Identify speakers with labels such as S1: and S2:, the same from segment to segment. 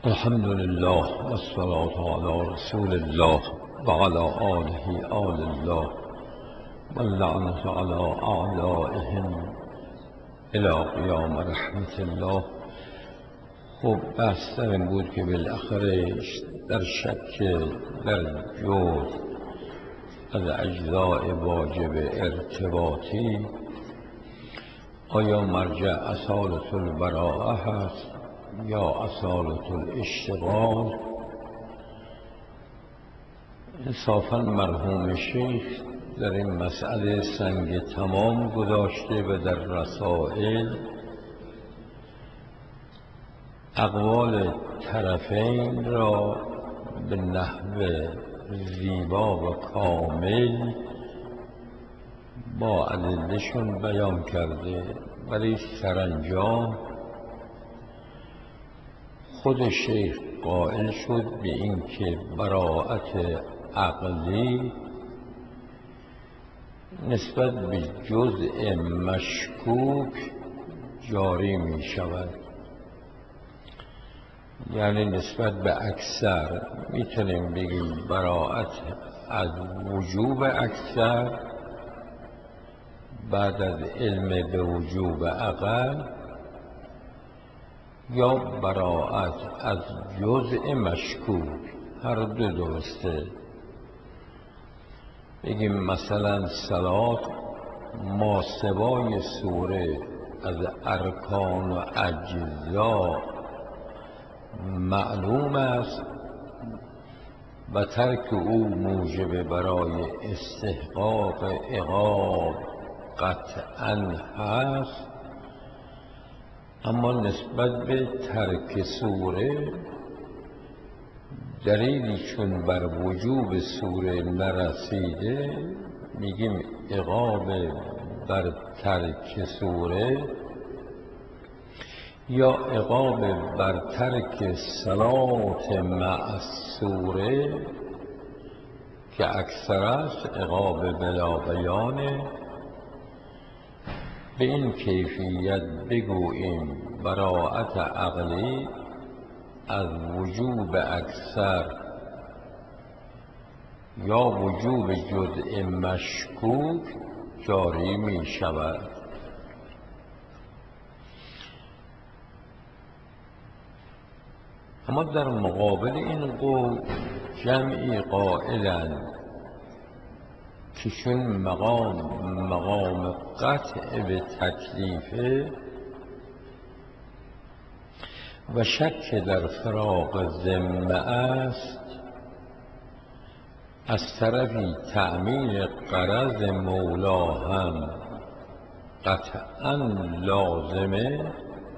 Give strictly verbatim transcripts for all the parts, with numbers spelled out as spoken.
S1: الحمد لله والصلاة على رسول الله وعلى آله آل الله واللعنة على أعدائهم إلى قیام رحمت الله. خب بحث در این بود که بالاخره در شک در جز از اجزاء واجب ارتباطی آیا مرجع اصالة البراءه هست یا اصالة الاشتغال؟ انصافا مرحوم شیخ در این مسئله سنگ تمام گذاشته و در رسائل اقوال طرفین را به نحو زیبا و کامل با ادله‌شون بیان کرده، ولی سرانجام خود شیخ قائل شد به اینکه براءت عقلی نسبت به جزء مشکوک جاری می شود. یعنی نسبت به اکثر میتونیم بگیم براءت از وجوب اکثر بعد از علم به وجوب اقل، یا براءت از جزء مشکوک. هر دو درسته. بگیم مثلا صلات ماسوای سوره از ارکان و اجزا معلوم است و ترک او موجب برای استحقاق عقاب قطعا هست، اما نسبت به ترک سوره دلیلی چون بر وجوب سوره نرسیده میگیم عقاب بر ترک سوره یا عقاب بر ترک صلات مع سوره که اکثر است عقاب بلا بیانه. به این کیفیت بگوییم براءت عقلی از وجوب اکثر یا وجوب جزء مشکوک جاری می شود. اما در مقابل این قول جمعی قائلند که چون مقام مقام قطع به تکلیفه و شک در فراق ذمه است، از طرفی تأمین غرض مولا هم قطعا لازمه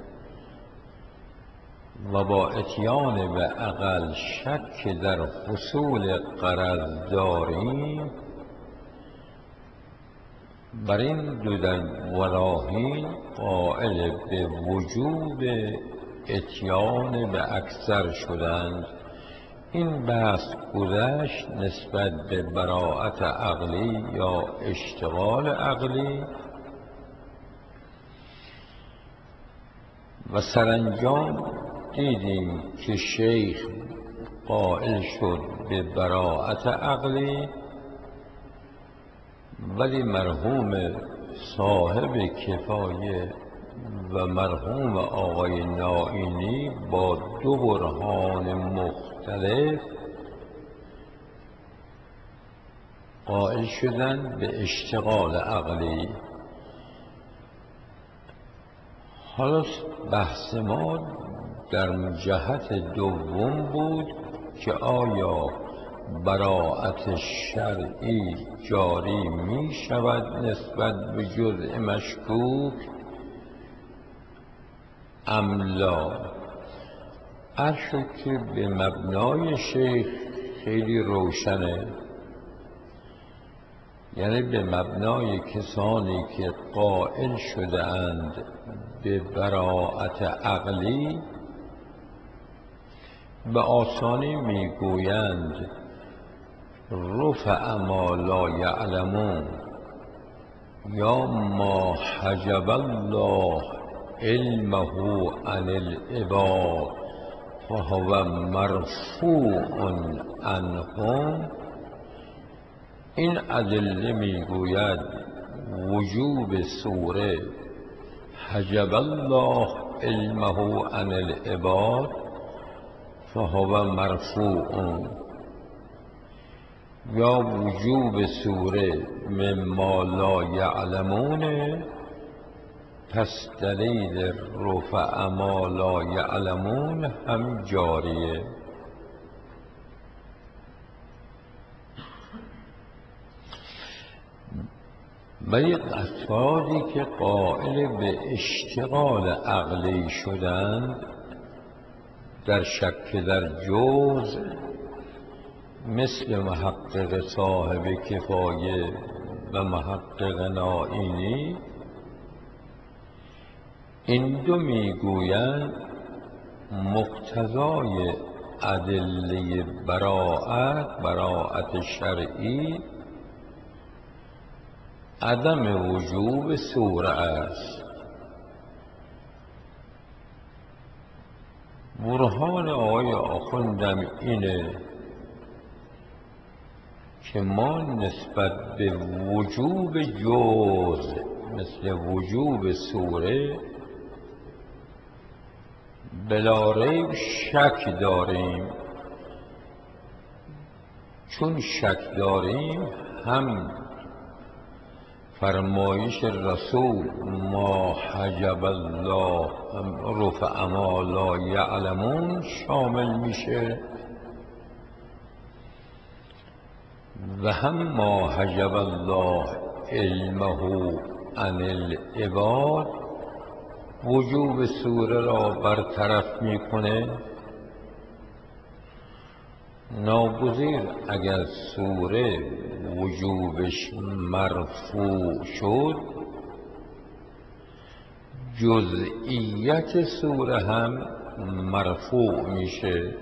S1: و با اتیان به اقل شک در حصول غرض داریم. بر این دو در وراهین قائل به وجوب اتیان به اکثر شدند. این بحث گذشت نسبت به براءت عقلی یا اشتغال عقلی و سرانجام دیدیم که شیخ قائل شد به براءت عقلی، ولی مرحوم صاحب کفایه و مرحوم آقای نائینی با دو برهان مختلف قائل شدند به اشتغال عقلی. حالا بحث ما در جهت دوم بود که آیا براءت شرعی جاری می شود نسبت به جزء مشکوک ام لا؟ عرض شد که به مبنای شیخ خیلی روشنه، یعنی به مبنای کسانی که قائل شده اند به براءت عقلی به آسانی میگویند رفع ما لا یعلمون یا ما حجب الله علمه عن العباد فهو مرفوع عنهم. این ادله میگوید وجوب سوره حجب الله علمه عن العباد فهو مرفوع، یا وجوب سوره مما لا یعلمون، پس دلیل رفع ما لا یعلمون هم جاریه. ولی افرادی که قائل به اشتغال عقلی شدند در شک در جزء، مثل محقق صاحب کفایه و محقق نائینی، این دو میگویند مقتضای ادله براءت براءت شرعی عدم وجوب سوره است. برهان آقای آخوندم اینه که ما نسبت به وجوب جزء مثل وجوب سوره بلا ریب شک داریم. چون شک داریم، هم فرمایش رسول ما حجب الله رفع ما لا یعلمون شامل میشه و هم ما حجب الله علمه عن العباد وجوب سوره را برطرف میکنه. ناگزیر اگر سوره وجوبش مرفوع شد، جزئیت سوره هم مرفوع میشه.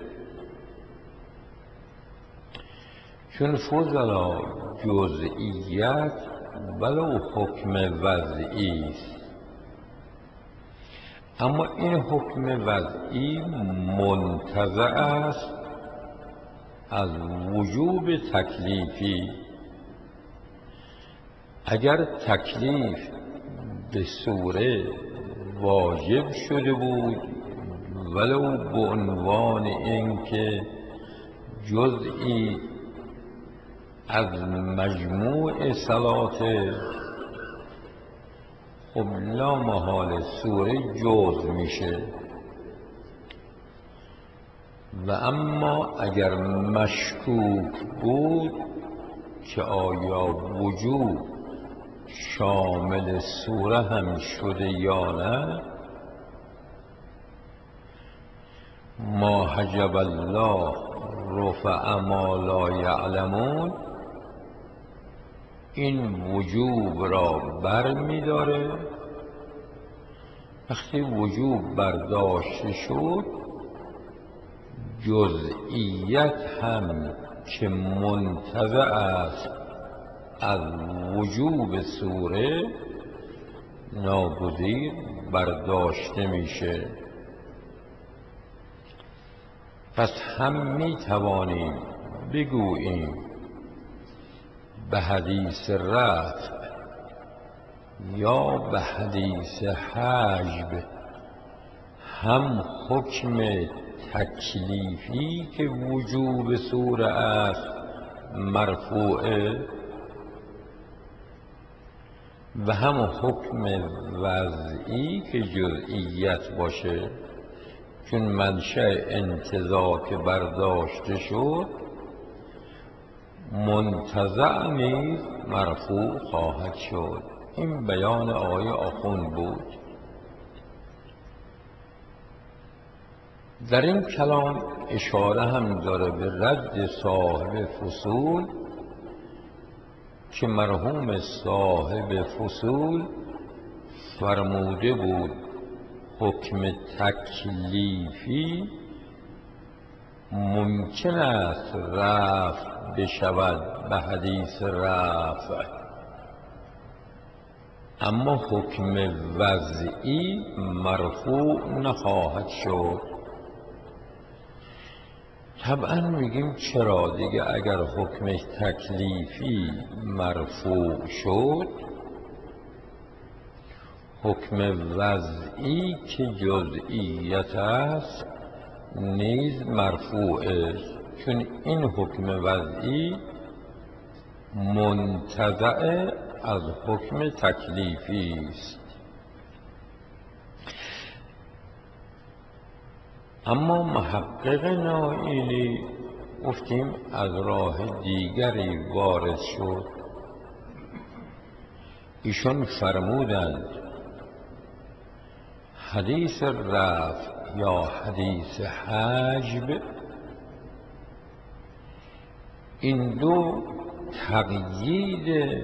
S1: چون فضلا جزئیت ولو حکم وضعی است، اما این حکم وضعی منتزع است از وجوب تکلیفی. اگر تکلیف به سوره واجب شده بود ولو به عنوان اینکه جزئی از مجموع صلات، خب لا محال سوره جز میشه. و اما اگر مشکوک بود که آیا وجوب شامل سوره هم شده یا نه، ما حجب الله رفع ما لا یعلمون این وجوب را بر می داره. وقتی وجوب برداشته شد، جزئیت هم که منتزع است از وجوب سوره ناگزیر برداشته میشه. پس هم می توانیم بگوییم به حدیث رفع یا به حدیث حجب هم حکم تکلیفی که وجوب سوره است مرفوعه و هم حکم وضعی که جزئیت باشه. چون منشأ انتزاع که برداشته شد، منتزع نیز مرفوع خواهد شد. این بیان آقای آخوند بود. در این کلام اشاره هم داره به رد صاحب فصول که مرحوم صاحب فصول فرموده بود حکم تکلیفی ممکن است رفع بشود به حدیث رفع، اما حکم وضعی مرفوع نخواهد شد. طبعا میگیم چرا دیگه، اگر حکم تکلیفی مرفوع شد، حکم وضعی که جزئیت است نیز مرفوع است، چون این حکم وضعی منتزع از حکم تکلیفی است. اما محقق نائینی گفتیم از راه دیگری وارد شد. ایشان فرمودند حدیث رفع یا حدیث حجب این دو تقیید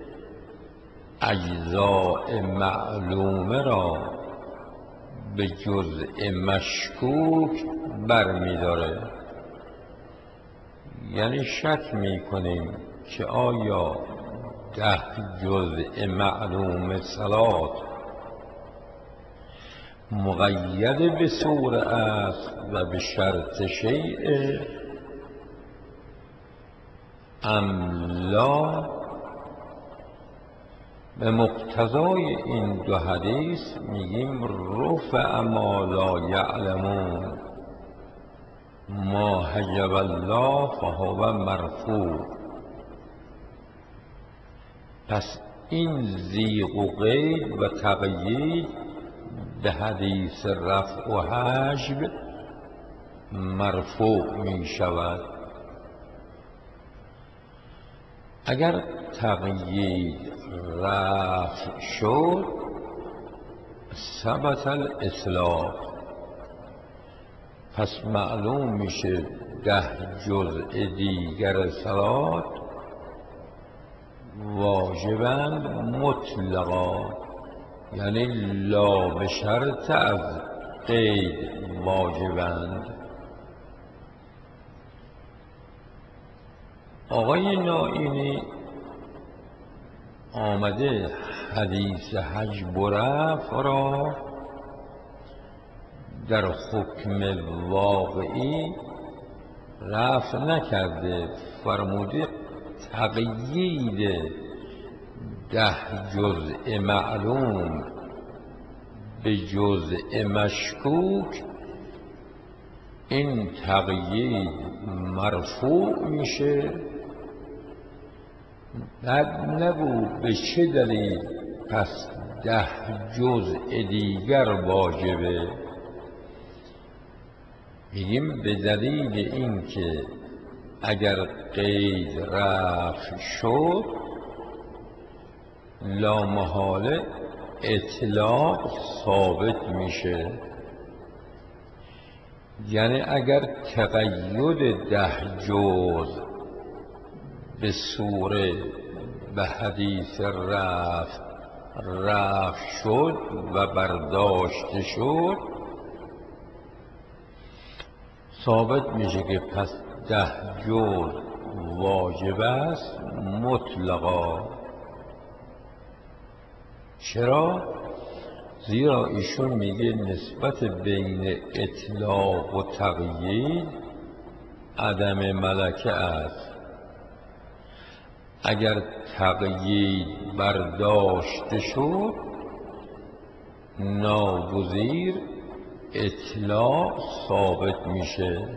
S1: اجزاء معلومه را به جزء مشکوک برمی‌داره. یعنی شک می‌کنیم که آیا ده جزء معلوم صلات مقید به سوره است و به شرط شیء ام لا. به مقتضای این دو حدیث میگیم رفع ما لا یعلمون ما حجب الله فهو مرفوع. پس این زیغ و قید و تقیید به حدیث رفع و حجب مرفوع می شود. اگر تقیید رفع شد ثبت الاطلاق، پس معلوم میشه ده جزء دیگر صلات واجبند مطلقا، یعنی لا به شرط از قید واجبند. آقای نائینی آمده حدیث حجب و رفع را در حکم واقعی رفع نکرده، فرموده تقیید ده جزء معلوم به جزء مشکوک، این تقیید مرفوع میشه. بعد نگو به چه دلیل پس ده جزء دیگر واجبه. میگیم به دلیل اینکه اگر قید رفع شد لامحاله اطلاق ثابت میشه. یعنی اگر تقید ده جزء به سوره به حدیث رفع رفع شد و برداشته شد، ثابت میشه که پس ده جزء واجب است مطلقا. چرا؟ زیرا ایشون میگه نسبت بین اطلاق و تقیید عدم ملکه است. اگر تقیید برداشته شد ناگزیر اطلاق ثابت میشه.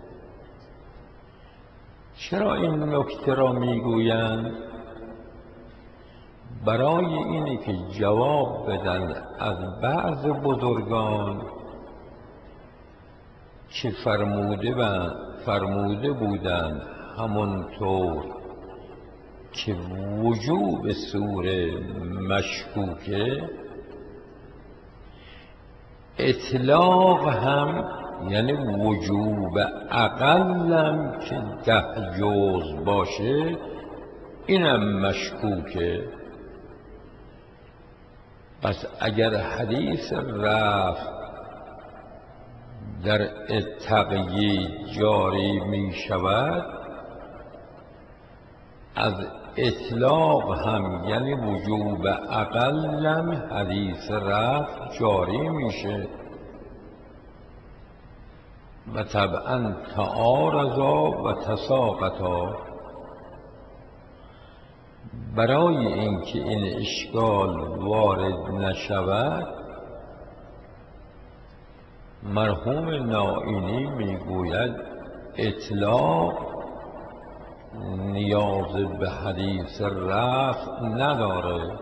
S1: چرا این نکته را میگویند؟ برای اینی که جواب بدن از بعض بزرگان که فرموده, فرموده بودند همونطور که وجوب سوره مشکوکه، اطلاق هم یعنی وجوب اقلم که ده جزء باشه اینم مشکوکه. پس اگر حدیث رفع در تقیید جاری می شود، از اطلاق هم یعنی وجوب اقلم حدیث رفع جاری میشه. و طبعا تعارضا و تساقطا. برای اینکه این اشکال وارد نشود مرحوم نائینی میگوید اطلاق نیاز به حدیث رفع نداره،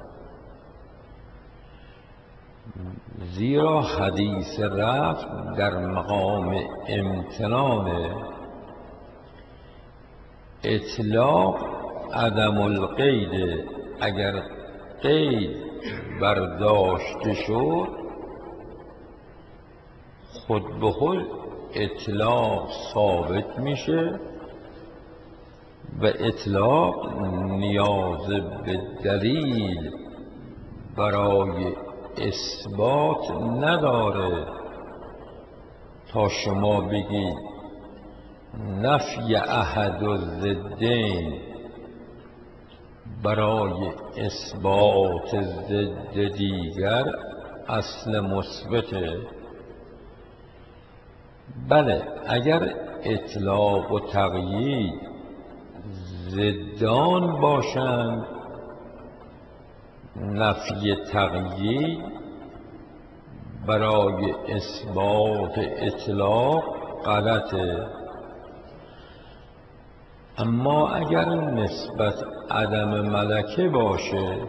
S1: زیرا حدیث رفع در مقام امتنانه. اطلاق عدم القید، اگر قید برداشته شد خود به خود اطلاق ثابت میشه و اطلاق نیاز به دلیل برای اثبات نداره تا شما بگید نفی احد الضدین برای اثبات ضد دیگر اصل مثبته. بله، اگر اطلاق و تقیید ضدان باشند نفی تقیید برای اثبات اطلاق غلطه. اما اگر نسبت عدم ملکه باشه،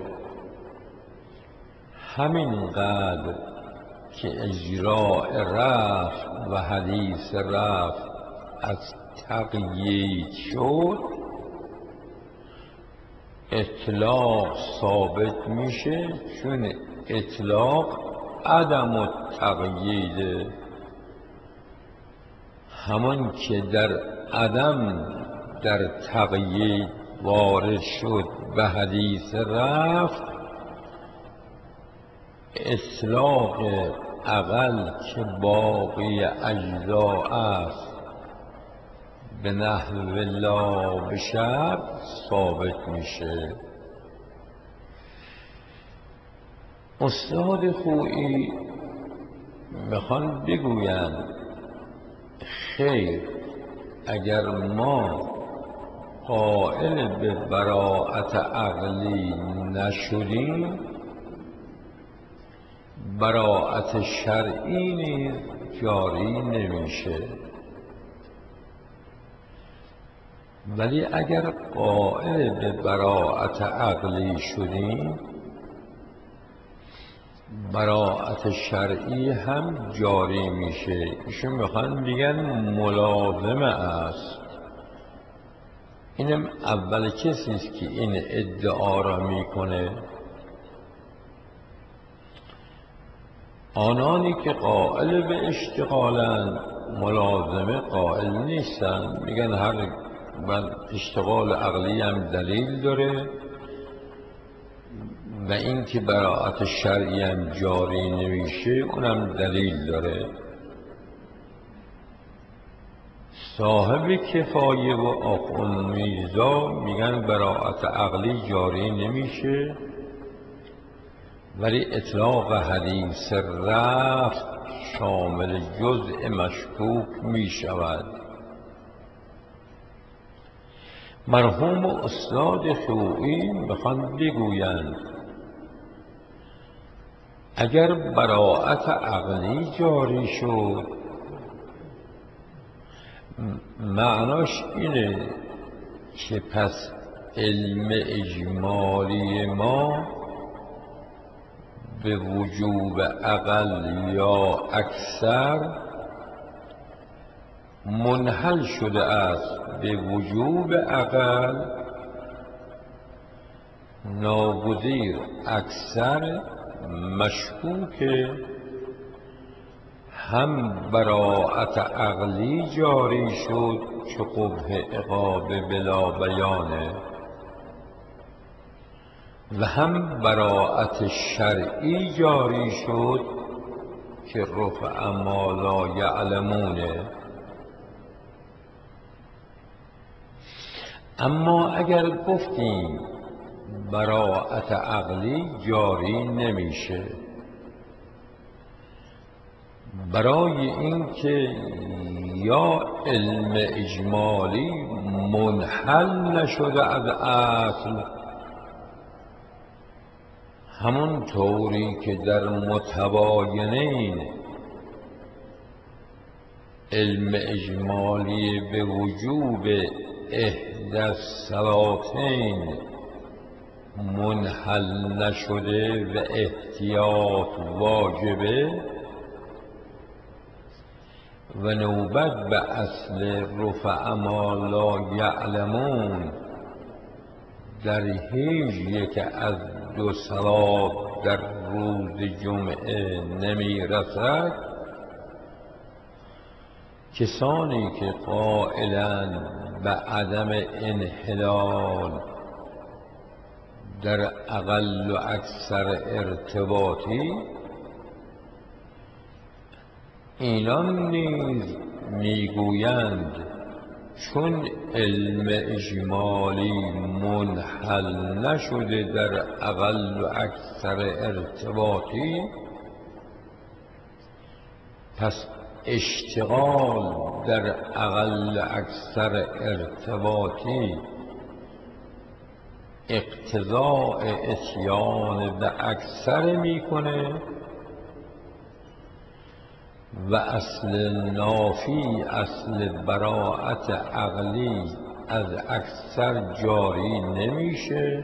S1: همینقدر که اجراء رفع و حدیث رفع از تقیید شد اطلاق ثابت میشه، چون اطلاق عدم التقییده. همون که در عدم در تقیید وارد شد به حدیث رفع، اطلاق اقل که باقی اجزا است به نحو لا بشر ثابت میشه. استاد خویی میخوان بگویند خیر، اگر ما قائل به براءت عقلی نشدیم براءت شرعی نیز جاری نمیشه. ولی اگر قائل به براءت عقلی شدیم براءت شرعی هم جاری میشه. ایشون میخوان بگن ملازمه است. اینم اول کسی است که این ادعا را میکنه. آنانی که قائل به اشتغالند ملازمه قائل نیستند، میگن هر من اشتغال عقلی هم دلیل داره و این که براءت شرعی هم جاری نمیشه اونم دلیل داره. صاحب کفایه و آخوند میرزا میگن براءت عقلی جاری نمیشه ولی اطلاق حدیث رفع شامل جزء مشکوک میشود. مرحوم استاد خویی میخوان بگویند اگر براءت عقلی جاری شد معناش اینه که پس علم اجمالی ما به وجوب اقل یا اکثر منحل شده است به وجوب اقل، ناگزیر اکثر مشکوک، هم براءت عقلی جاری شد که قبح عقاب بلا بیانه و هم براءت شرعی جاری شد که رفع ما لا یعلمونه. اما اگر گفتیم براءت عقلی جاری نمیشه برای اینکه یا علم اجمالی منحل نشده از اصل، همون طوری که در متباینین علم اجمالی به وجوب احدی الصلاتین منحل نشده و احتیاط واجبه، و نوبت به اصل رفع ما لا یعلمون در هیچ یک از دو صلات در روز جمعه نمی رسد، کسانی که قائلند به عدم انحلال در اقل و اکثر ارتباطی، اینان نیز میگویند چون علم اجمالی منحل نشده در اقل و اکثر ارتباطی، پس اشتغال در اقل و اکثر ارتباطی اقتضاء اتیان به اکثر میکنه و اصل نافی، اصل براءت عقلی از اکثر جاری نمیشه،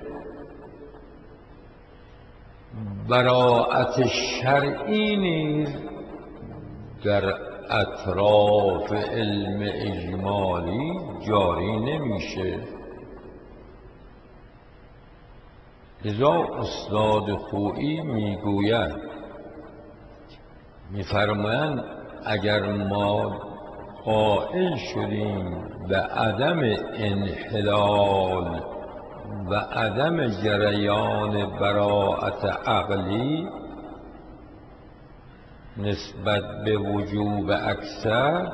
S1: براءت شرعی نیز در اطراف علم اجمالی جاری نمیشه. لذا استاد خویی میگوید، میفرمایند اگر ما قائل شدیم به عدم انحلال و عدم جریان براءت عقلی نسبت به وجوب اکثر،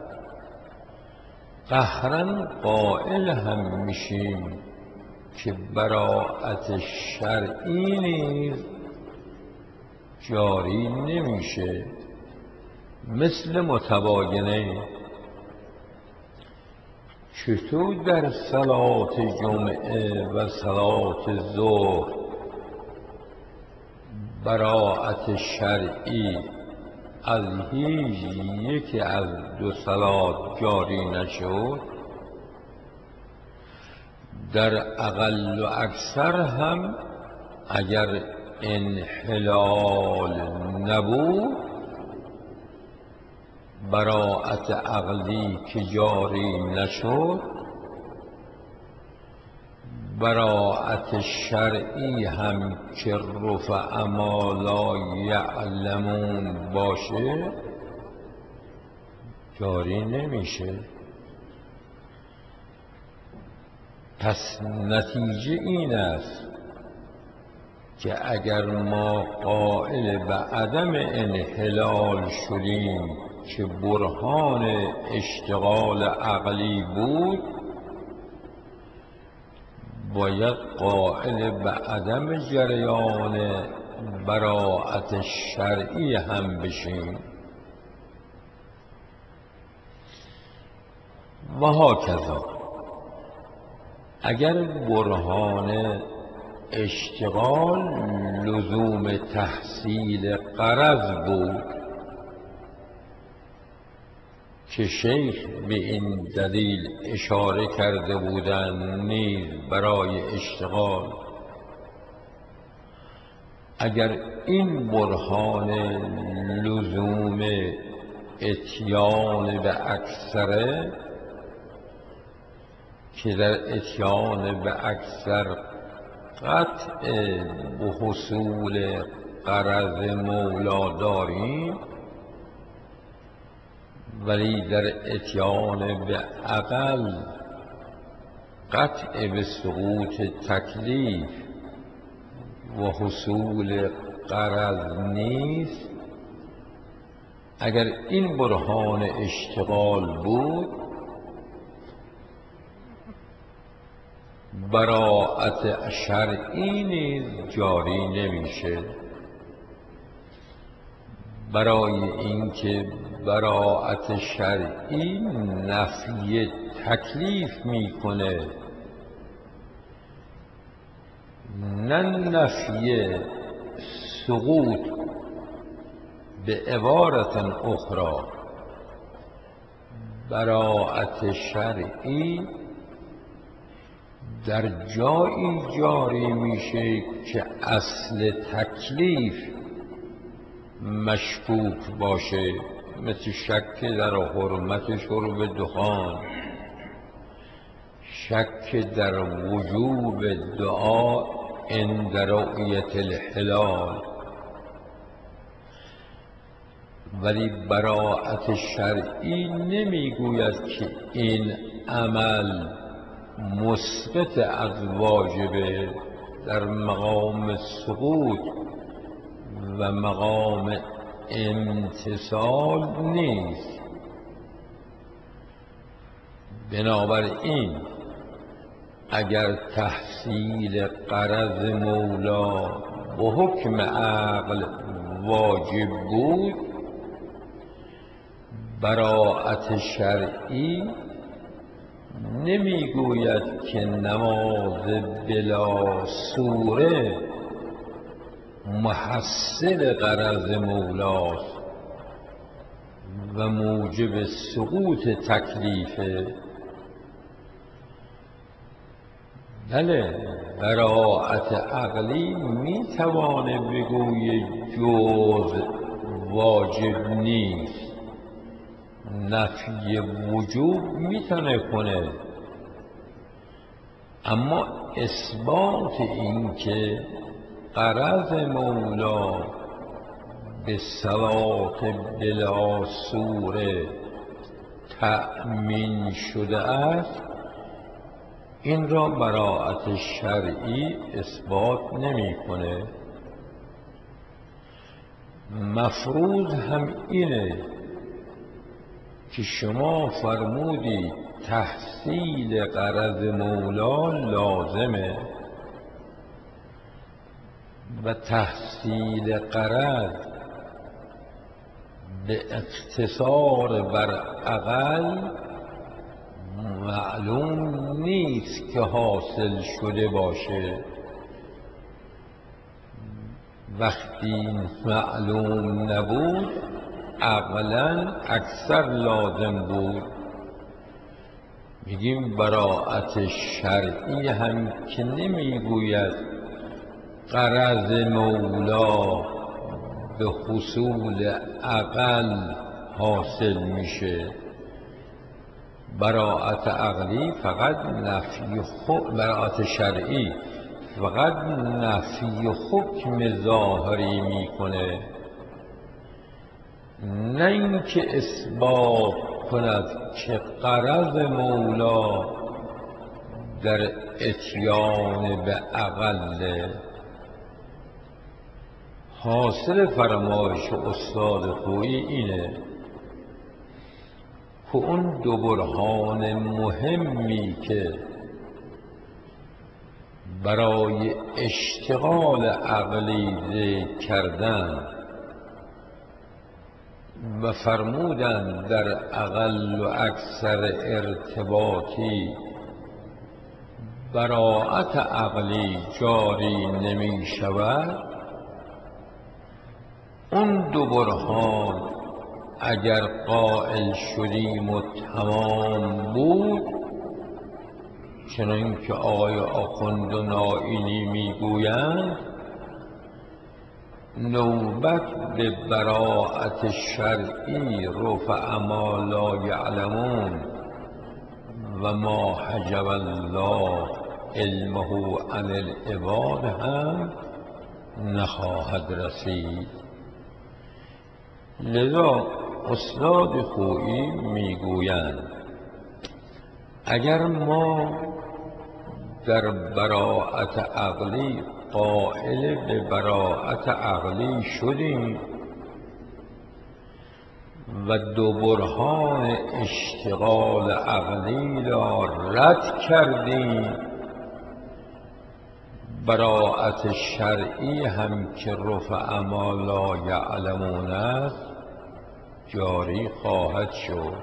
S1: قهرا قائل هم میشیم که براءت شرعی نیز جاری نمیشه. مثل متباینه، چطور در صلات جمعه و صلات ظهر براءت شرعی از هیچ یکی از دو صلات جاری نشد، در اقل و اکثر هم اگر انحلال نبود، براءت عقلی که جاری نشد، براءت شرعی هم که رفع ما لا یعلمون باشه جاری نمیشه. پس نتیجه این است که اگر ما قائل به عدم انحلال شدیم که برهان اشتغال عقلی بود، باید قائل به عدم جریان براءت شرعی هم بشیم. و هاکذا اگر برهان اشتغال لزوم تحصیل غرض بود که شیخ به این دلیل اشاره کرده بودند نیز برای اشتغال، اگر این برهان لزوم اتیان به اکثره که در اتیان به اکثر قطع به حصول غرض مولا داریم، ولی در اتیان به اقل قطع به سقوط تکلیف و حصول غرض نیست، اگر این برهان اشتغال بود، براءت شرعی نیز جاری نمیشه. برای اینکه براءت شرعی نفی تکلیف میکنه، نه نفی سقوط. به عبارت اخرى براءت شرعی در جایی جاری میشه که اصل تکلیف مشکوک باشه، مثل شک در حرمت شرب دخان، شک در وجوب دعا عند رؤیت الهلال. ولی براءت شرعی نمیگوید که این عمل مسقط از واجبه، در مقام سقوط و مقام امتثال نیست. بنابراین اگر تحصیل غرض مولا به حکم عقل واجب بود، براءت شرعی نمیگوید که نماز بلا سوره محصل غرض مولاست و موجب سقوط تکلیفه. بله، براءت عقلی میتوانه بگوی جز واجب نیست، نفی وجوب میتونه کنه، اما اثبات این که غرض مولا به صلات بلا سوره تأمین شده است، این را براءت شرعی اثبات نمیکنه. مفروض هم اینه که شما فرمودی تحصیل غرض مولا لازمه و تحصیل غرض به اقتصار بر عقل معلوم نیست که حاصل شده باشه. وقتی معلوم نبود عقلاً اکثر لازم بود. میگیم براءت شرعی هم که نمیگوید غرض مولا به حصول عقل حاصل میشه. براءت عقلی فقط نفی خود، براءت شرعی فقط نفی حکم ظاهری میکنه، نه اینکه اثبات کند که غرض مولا در اتیان به عقل. حاصل فرمایش استاد خویی اینه که اون دو برهان مهمی که برای اشتغال عقلی ذکر کردن و فرمودن در اقل و اکثر ارتباطی براءت عقلی جاری نمی شود، اون دو برهان اگر قائل شدیم و تمام بود، چنان که آقای آخوند و نائینی میگویند، نوبت به براءت شرعی رفع ما لا یعلمون و ما حجب الله علمه عن العباد هم نخواهد رسید. لذا استاد خویی میگویند اگر ما در براءت عقلی قائل به براءت عقلی شدیم و دو برهان اشتغال عقلی را رد کردیم، براءت شرعی هم که رفع ما لا یعلمون است جاری خواهد شد،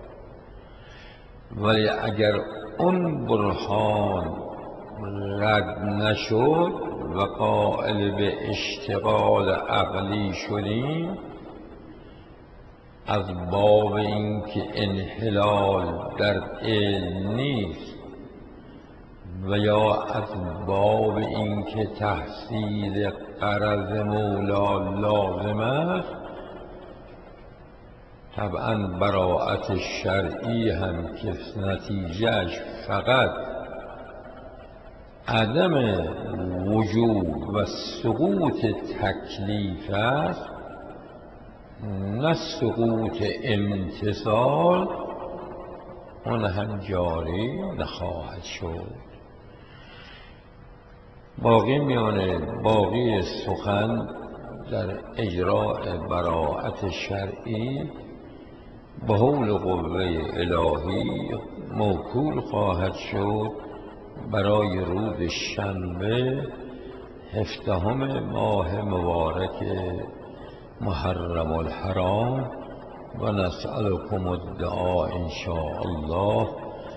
S1: ولی اگر اون برهان رد نشد و قائل به اشتغال عقلی شدیم، از باب اینکه انحلال در علم نیست و یا از باب اینکه تحصیل غرض مولا لازم است، طبعا براءت شرعی هم که نتیجهش فقط عدم وجوب و سقوط تکلیف است نه سقوط امتثال، اون هم جاری نخواهد شد. باقی میانه باقی سخن در اجراء براءت شرعی به حول قوه الهی موکول خواهد شد برای روز شنبه هفدهم ماه مبارک محرم الحرام و نسألكم الدعاء ان شاء الله.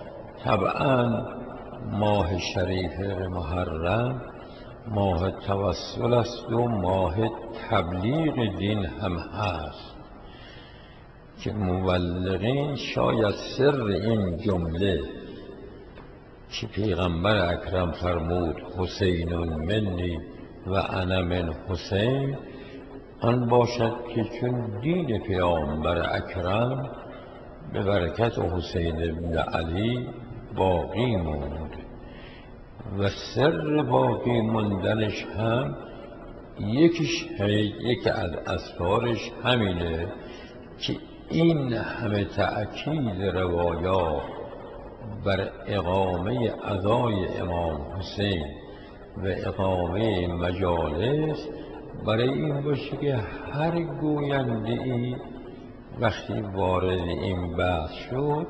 S1: طبعا ماه شریف محرم ماه توسل است و ماه تبلیغ دین هم هست که مبلغین شاید سر این جمله که پیغمبر اکرم فرمود حسین منی و انا من حسین آن باشد که چون دین پیامبر اکرم به برکت حسین بن علی باقی موند و سر باقی موندنش هم یکیش یکی از اسرارش همینه که این همه تأکید روایات بر اقامه ادای امام حسین و اقامه مجالس برای این باشه که هر گوینده ای وقتی وارد این بحث شد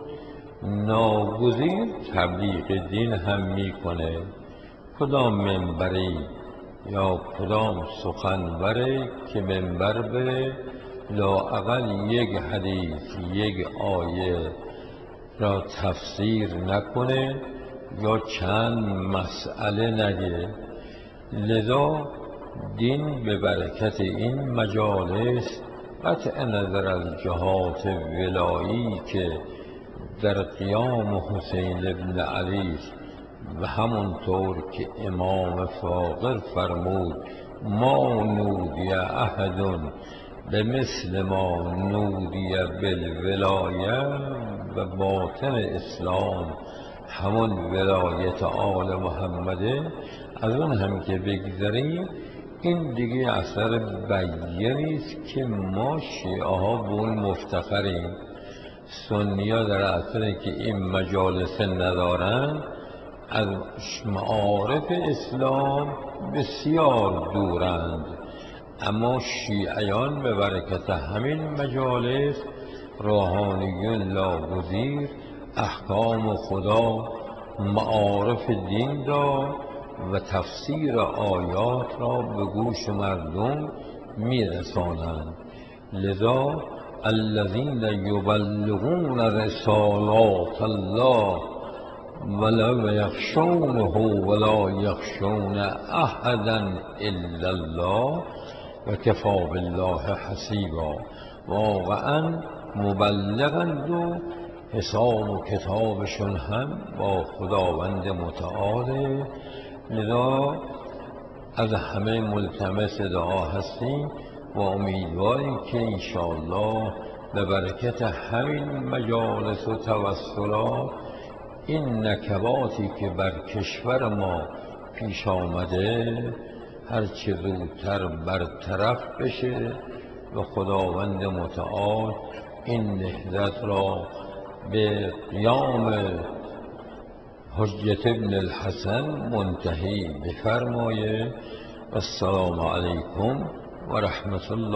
S1: ناگزیر تبلیغ دین هم میکنه. کدام منبری یا کدام سخنوری که منبر به لااقل یک حدیث یک آیه را تفسیر نکنه یا چند مسئله نگه. لذا دین به برکت این مجالس قطع نظر از جهات ولایی که در قیام حسین ابن علی و همونطور که امام فاقر فرمود ما نودی احد به مثل ما نودی بالولایه و باطن اسلام همون ولایت آل محمده. از اون هم که بگذاریم این دیگه اثر بیانی است که ما شیعه ها به اون مفتخریم. سنی ها در اثری که این مجالس ندارن از معارف اسلام بسیار دورند، اما شیعیان به برکت همین مجالس روحانیون لاگزیر احکام خدا معارف دین را و تفسیر آیات را به گوش مردم میرسانند. لذا الذین یبلغون رسالات الله ولا یخشونه ولا یخشون احدا الا الله و کفی بالله حسیبا. واقعا مبلغند و حساب و کتابشون هم با خداوند متعال. لذا از همه ملتمس دعا هستیم و امیدواریم که انشاءالله به برکت همین مجالس و توسلات این نکباتی که بر کشور ما پیش آمده هرچه زودتر برطرف بشه و خداوند متعال این نهضت را به قیام حجت ابن الحسن منتهی بفرمایه. السلام علیکم و رحمت الله.